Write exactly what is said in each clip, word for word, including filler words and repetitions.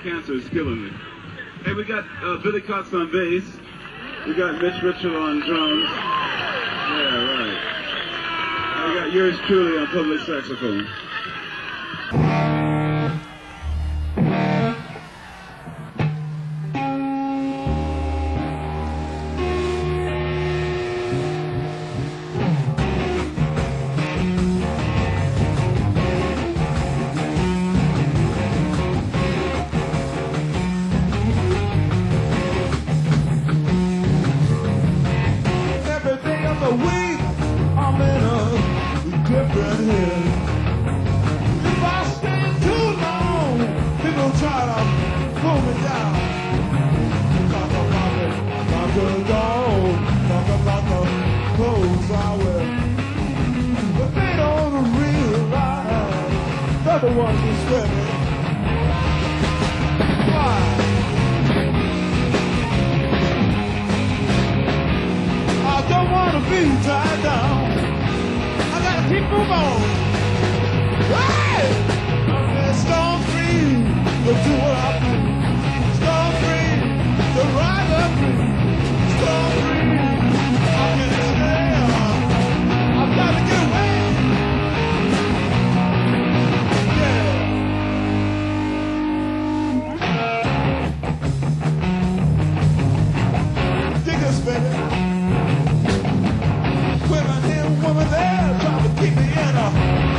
cancer is killing me. Hey, we got uh, Billy Cox on bass. We got Mitch Mitchell on drums. Yeah, right. And we got yours truly on public saxophone. The ones who swimming. Why? I don't want to be tied down. I gotta keep moving on. Hey! I'm stone free to do what I do. Stone free to rise up free. Stone free. I can't stay. I've got to get away. Women here, women there, trying to keep me in a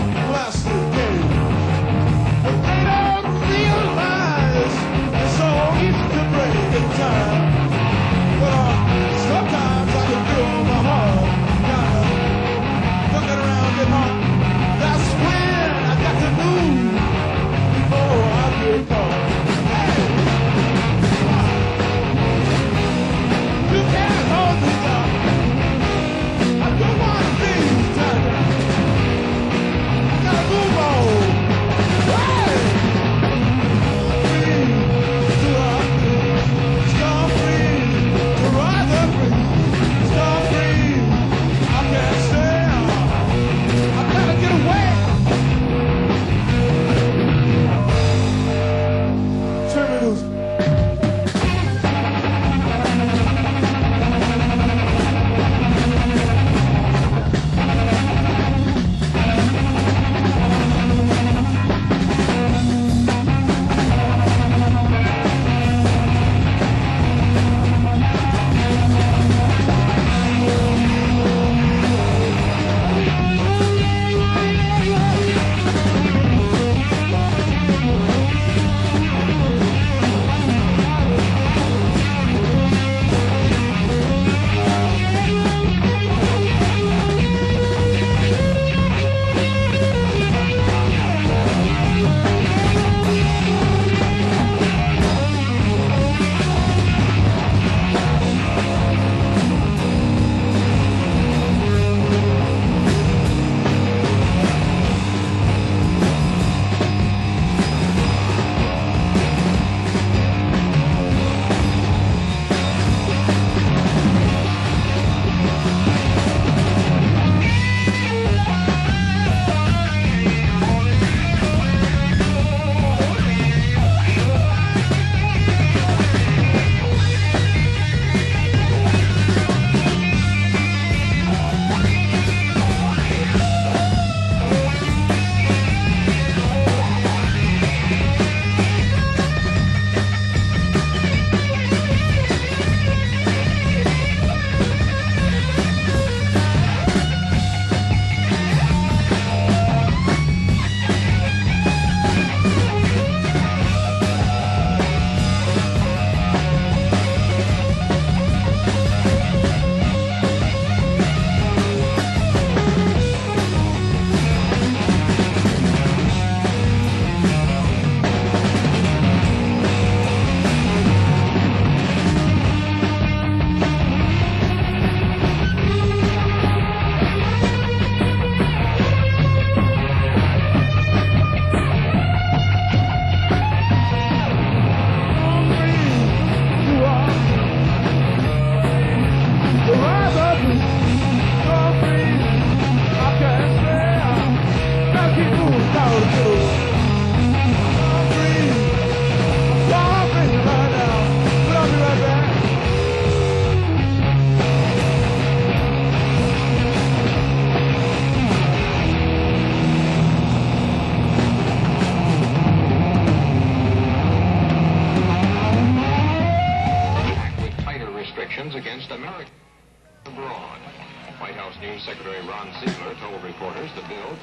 Ron Siegler told reporters the bill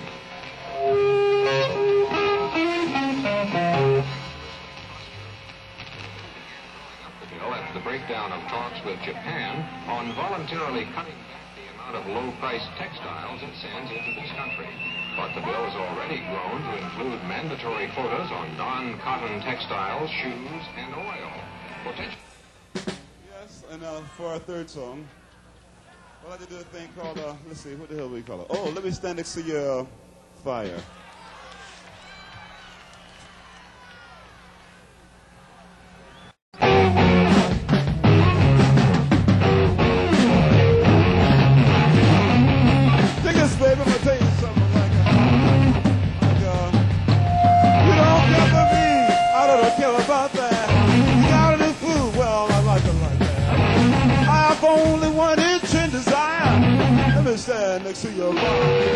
the bill after the breakdown of talks with Japan on voluntarily cutting back the amount of low-priced textiles it sends into this country. But the bill has already grown to include mandatory quotas on non-cotton textiles, shoes, and oil. Potential. Yes, and uh, for our third song, I'd like to do a thing called, uh, let's see, what the hell do we call it? Oh, let me stand next to your uh, fire. Take this, baby, I'm going to tell you something like, uh, like uh, you don't care for me, I don't care about that. You got any food? Well, I like it like that. I have only one itch and desire. Let me stand next to your bar.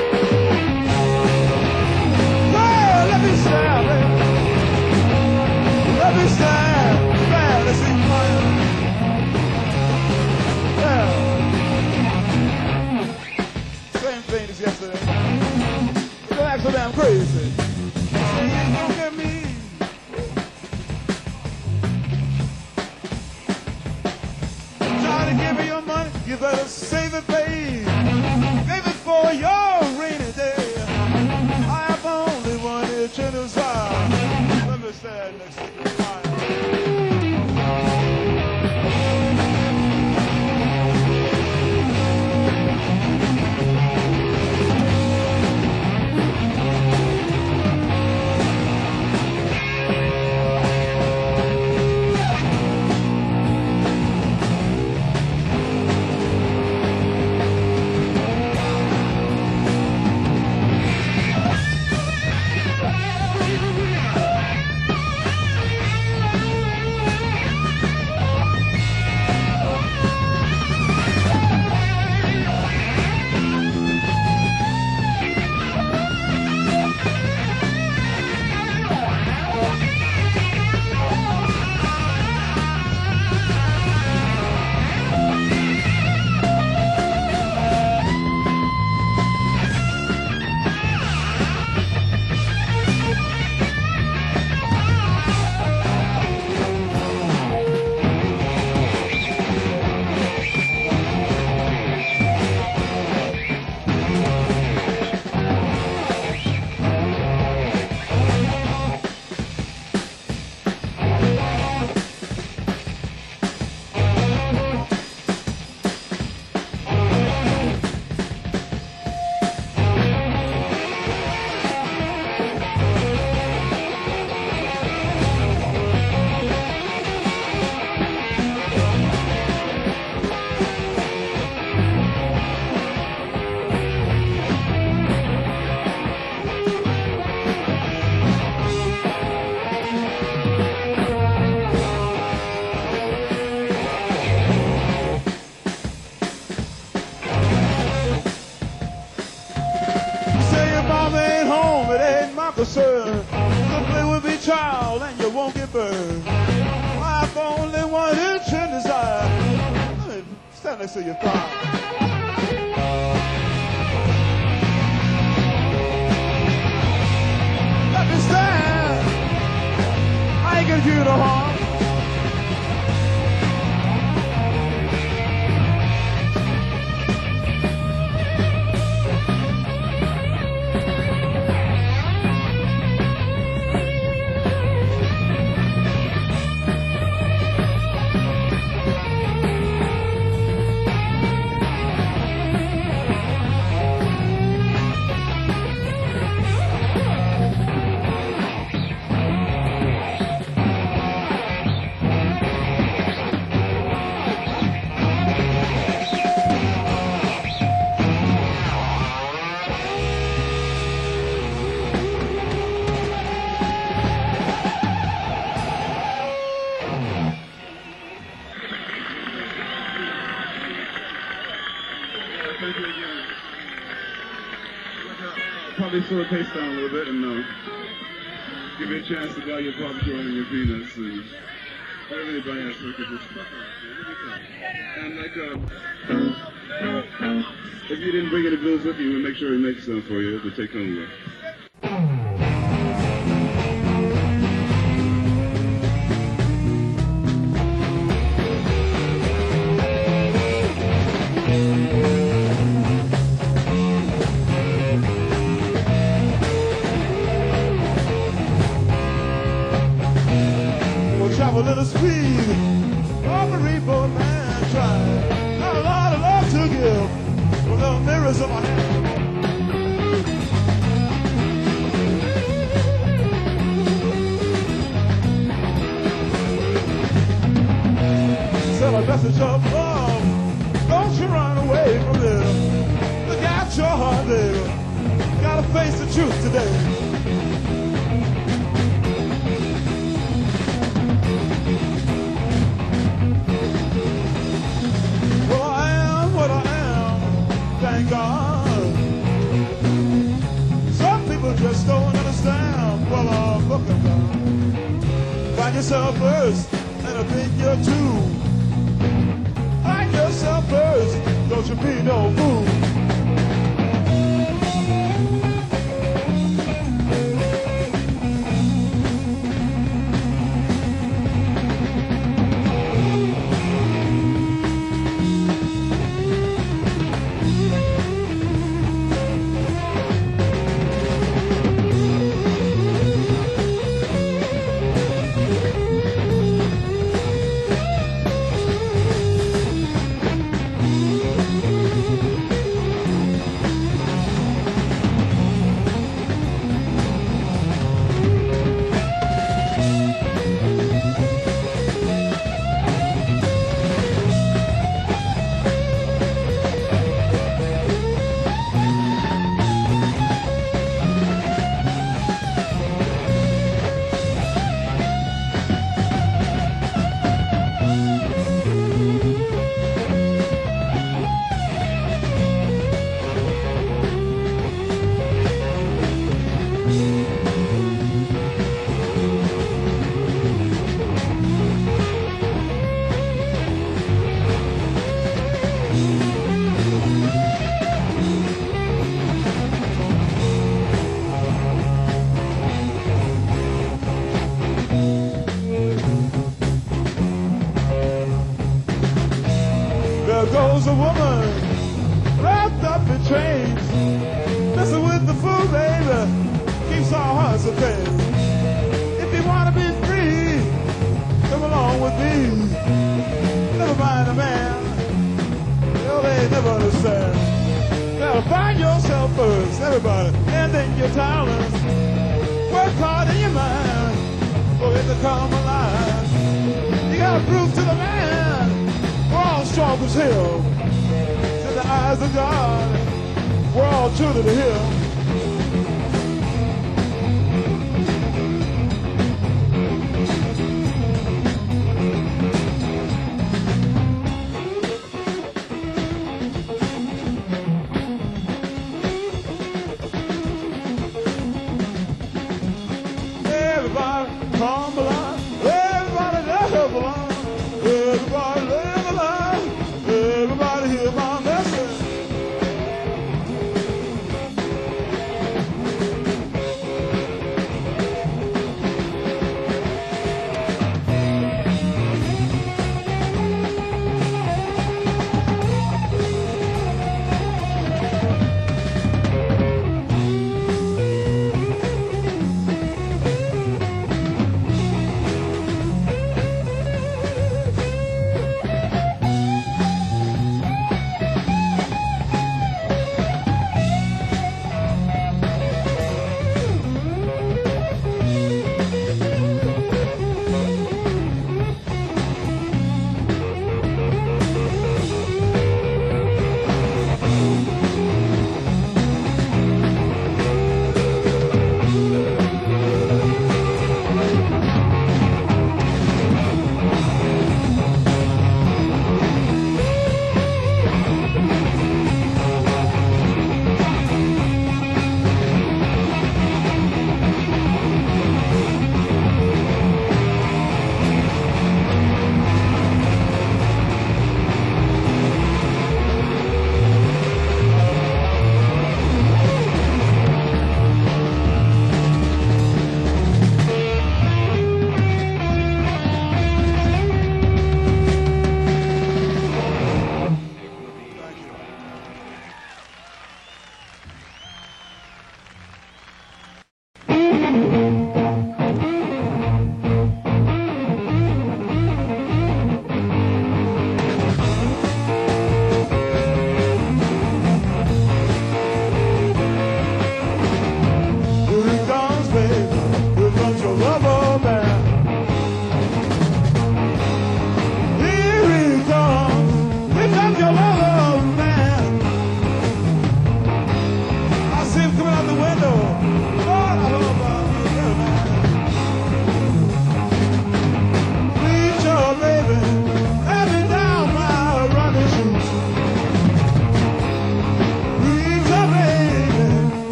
Well, let me stand, baby. Let me stand. Man, let's see fire. Yeah. Same thing as yesterday. You don't act so damn crazy. You don't get me. Try to give me your money, you better save it, babe. Save it for your rainy day. I have only one itch and desire. Let me stand next to the fire. Concern. The play will be child and you won't get burned. I've only one itch and desire. Let me stand next to your fire. Let me stand. I ain't gonna give you no harm. Probably slow the pace down a little bit and uh, give you a chance to dye your barbecue and your peanuts and everybody has to look at this stuff. And like uh, If you didn't bring any blues with you, we'll make sure we make some for you to take home with. We'll travel a little speed on the repo man tried. Got a lot of love to give with the mirrors of my hand. Send a message of love. Don't you run away from this. Look out your heart, baby. Gotta face the truth today. Well, I am what I am, thank God. Some people just don't understand. Well, I'm looking down. Find yourself first, and I think you're too. Find yourself first, don't you be no fool. There goes a woman wrapped up in chains, messing with the fool, baby, keeps our hearts a pain. If you want to be free, come along with me. Never mind a man, well, they never understand. Now find yourself first, everybody, and then your talents. Work hard in your mind, for it to come alive. You gotta prove to the man, we're all strong as hell. In the eyes of God, we're all true to the hill. Everybody come alive, everybody live alive, everybody live alive, everybody hear my message.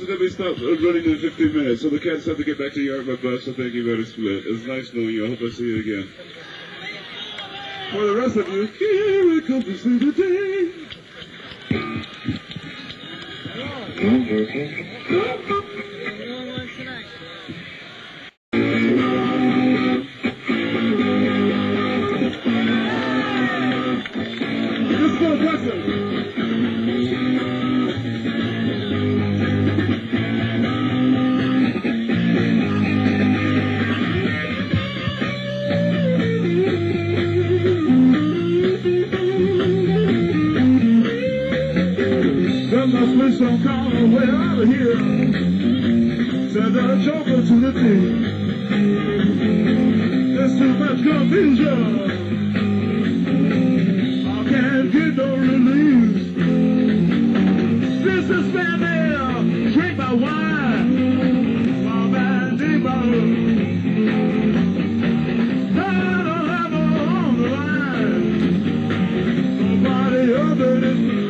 that we stopped running in fifteen minutes, so the cats have to get back to Yard by bus, so thank you very split. It was nice knowing you. I hope I see you again. For the rest of you, here I come to see the day. Let's go, Preston. Some call way out of here. Send a joker to the thing. There's too much confusion. I can't get no relief. This is bad there. Drink my wine. My man, deep bottle. I don't have no on the line. Nobody other than me.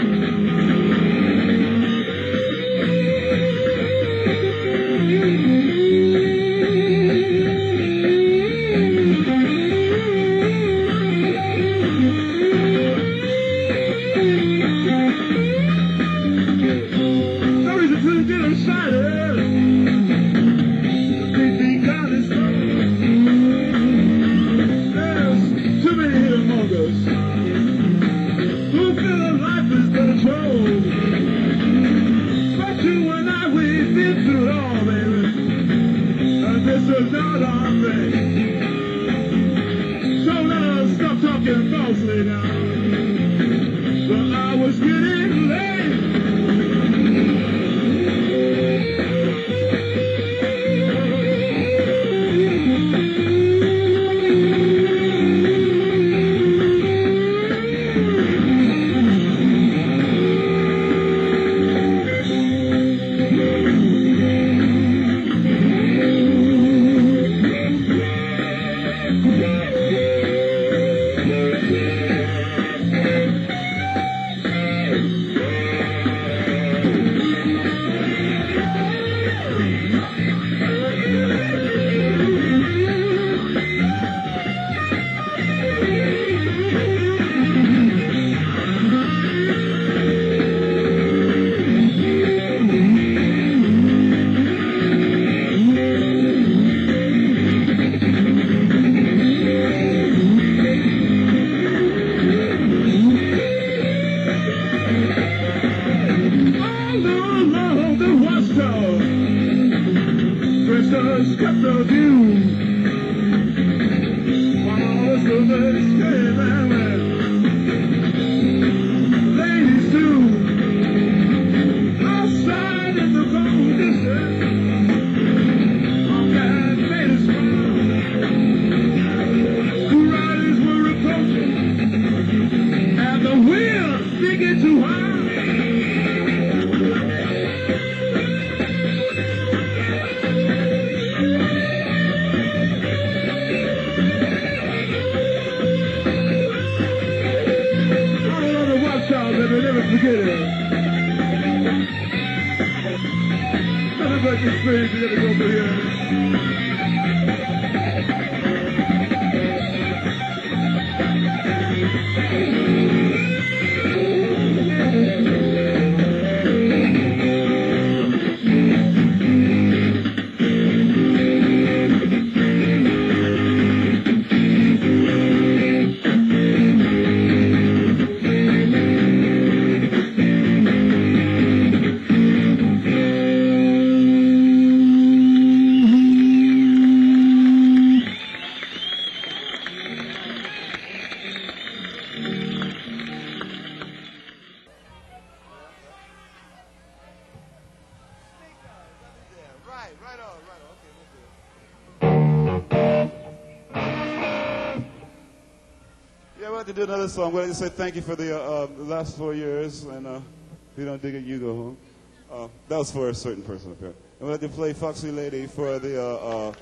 To do another song. We'd like to say thank you for the, uh, uh, the last four years, and uh, if you don't dig it, you go home. Uh, that was for a certain person up here. And we'd like to play Foxy Lady for the uh, uh,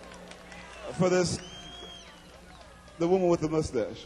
for this the woman with the mustache.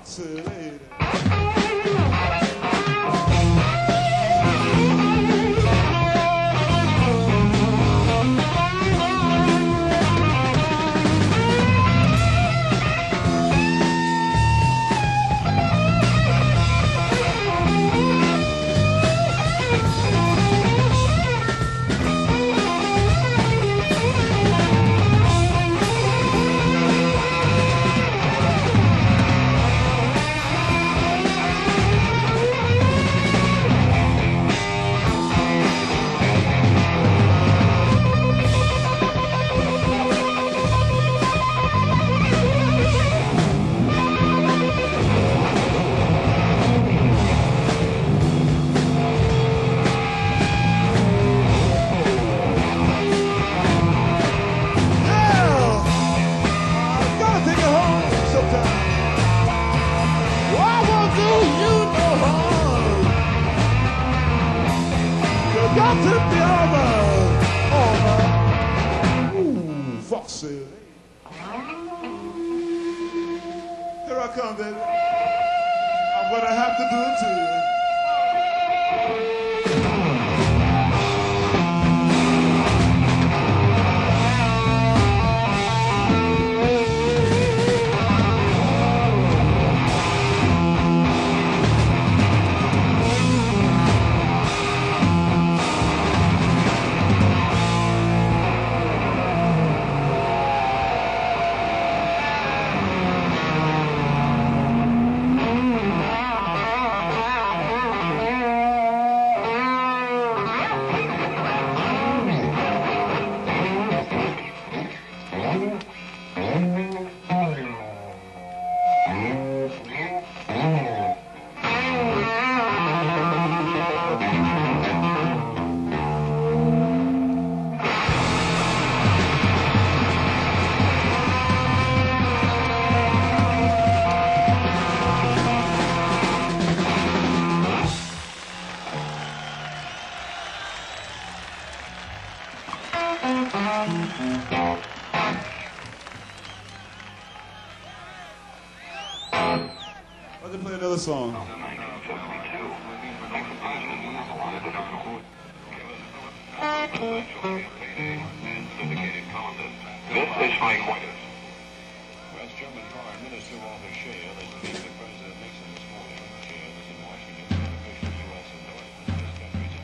foxy lady. Got to be over, over. Ooh, foxy lady. Here I come, baby. I'm gonna have to do it to you. Let me play another song. This is Mike White. West German Foreign Minister Walter Scheel is meeting with President Nixon this morning. Scheel is in Washington to push the U S endorsement of this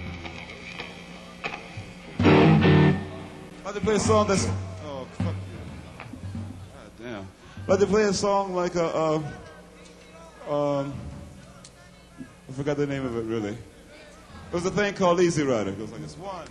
country's efforts to negotiate. Let me play a song that's. Oh, fuck you. God damn. Let me play a song like a. Uh, um, I forgot the name of it really. There's a thing called Easy Rider. It goes like this. One.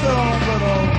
still on, but uh,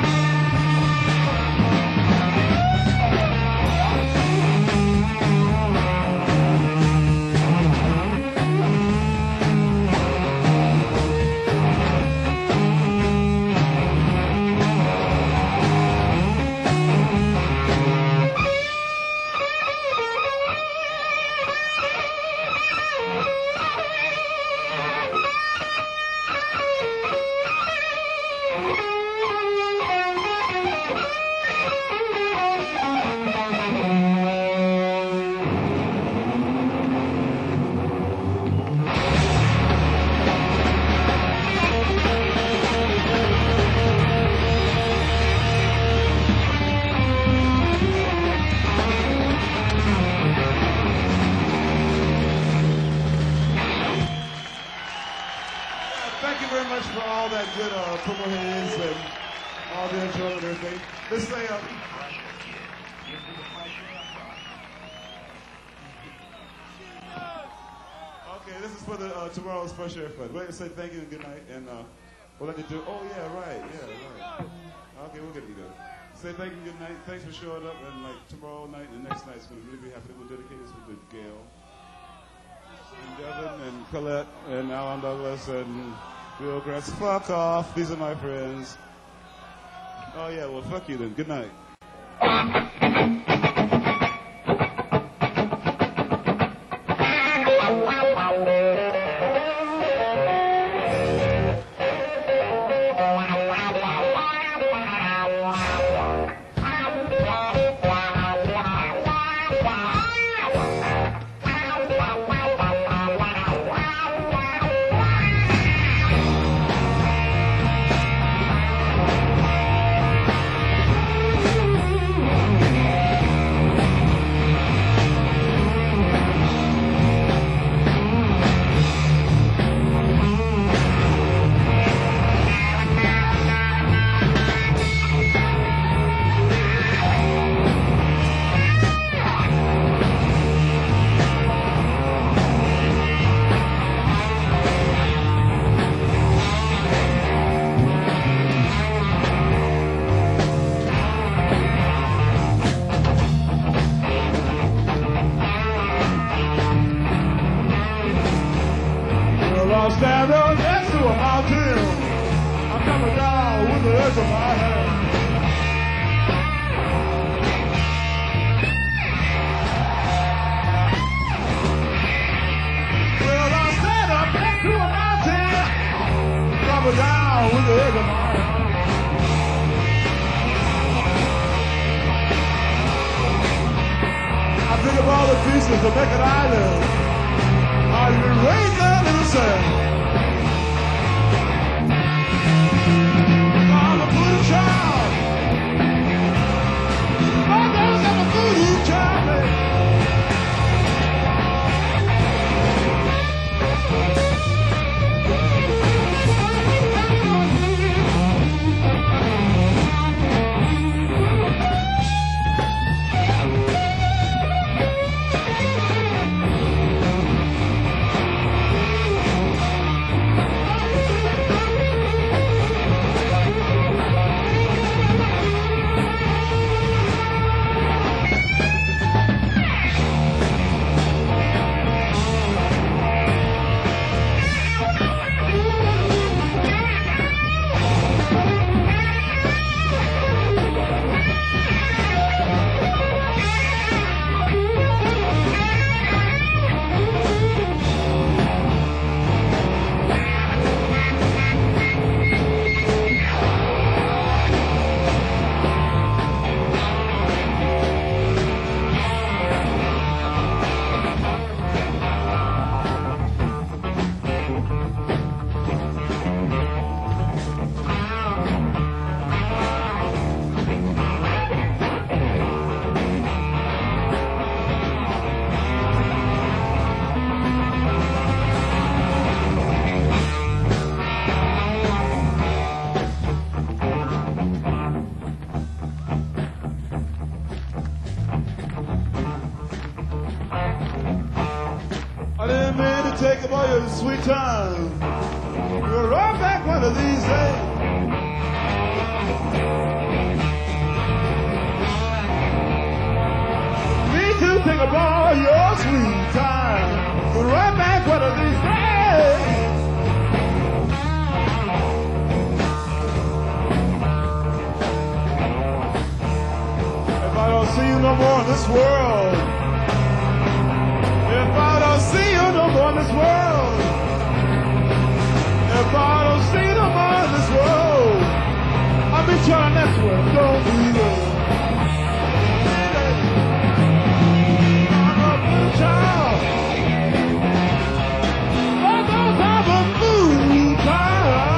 thank you very much for all that good uh, purple haze and all the enjoyment and everything. Let's say, uh, okay, this is for the uh, tomorrow's Fresh Air Fund. We're going to say thank you and good night, and uh, we'll let you do. Oh yeah, right, yeah, right. Okay, we'll get you good. Say thank you and good night. Thanks for showing up, and like tomorrow night and the next night's going to really be happy. We'll dedicate this with Gail, and Devin, and Colette, and Alan Douglas, and Bill Grants. Fuck off. These are my friends. Oh, yeah. Well, fuck you then. Good night. Well, I stand up next to a mountain. I'm coming down with the edge of my hand. Well, I stand up next to a mountain. Coming down with the edge of my hand. I think of all the pieces to make an island. I've been raised down in the sand. I'm a voodoo child. My dad's I'm a voodoo child, man. I didn't mean to take up all your sweet time. You'll right back one of these days. no more in this world, if I don't see you no more in this world, if I don't see you no more in this world, I'll be trying next world. Don't be there. I'm a blue child. Oh, don't have a blue child.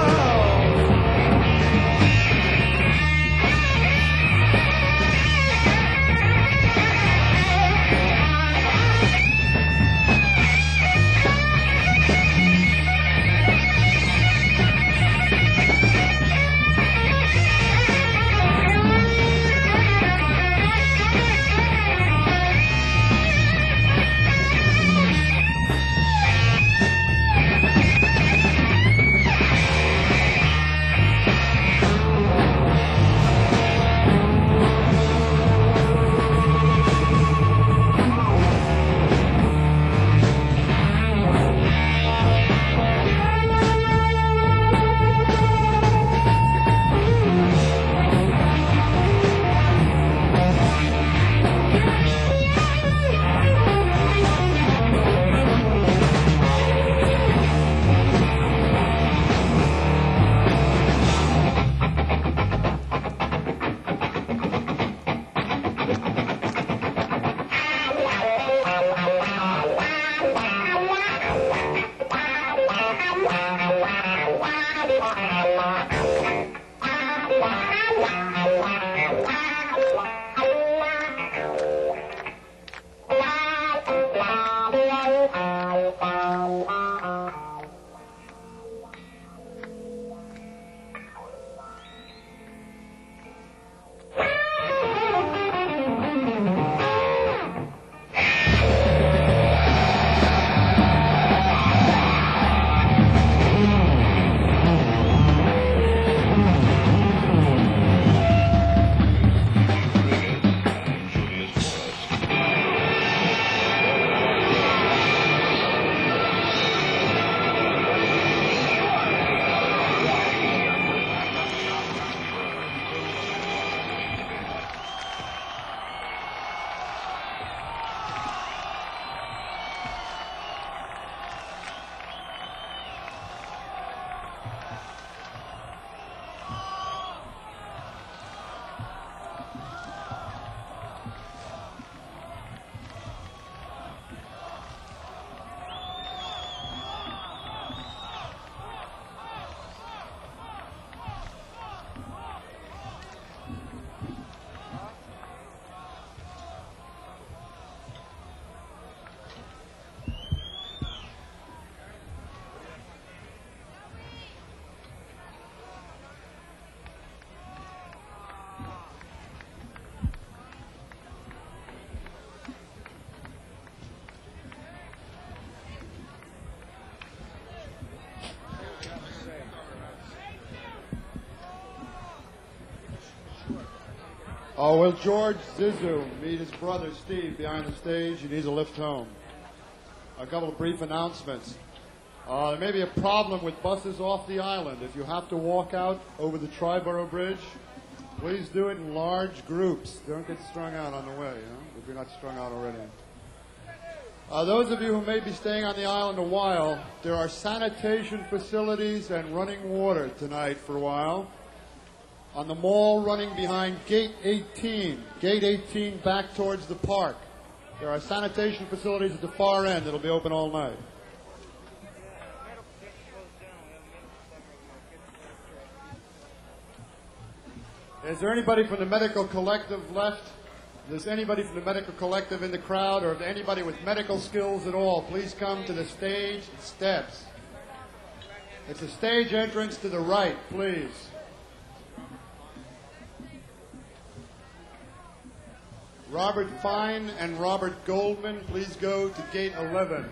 Oh, will George Zizou meet his brother Steve behind the stage? He needs a lift home. A couple of brief announcements. Uh, there may be a problem with buses off the island. If you have to walk out over the Triborough Bridge, please do it in large groups. Don't get strung out on the way, you know, if you're not strung out already. Uh, those of you who may be staying on the island a while, there are sanitation facilities and running water tonight for a while. On the mall running behind Gate eighteen, Gate eighteen back towards the park. There are sanitation facilities at the far end that'll be open all night. Is there anybody from the medical collective left? If there's anybody from the medical collective in the crowd, or if anybody with medical skills at all, please come to the stage steps. It's a stage entrance to the right, please. Robert Fine and Robert Goldman, please go to gate eleven.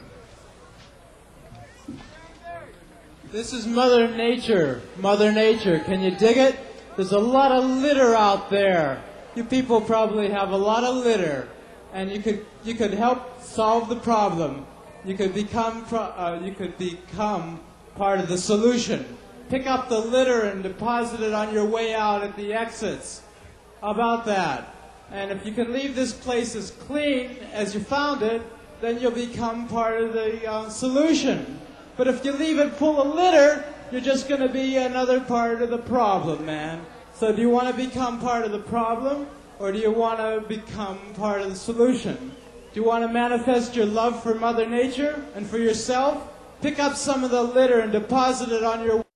This is Mother Nature. Mother Nature, can you dig it? There's a lot of litter out there. You people probably have a lot of litter, and you could you could help solve the problem. You could become pro, uh, you could become part of the solution. Pick up the litter and deposit it on your way out at the exits. How about that? And if you can leave this place as clean as you found it, then you'll become part of the uh, solution. But if you leave it full of litter, you're just going to be another part of the problem, man. So do you want to become part of the problem, or do you want to become part of the solution? Do you want to manifest your love for Mother Nature and for yourself? Pick up some of the litter and deposit it on your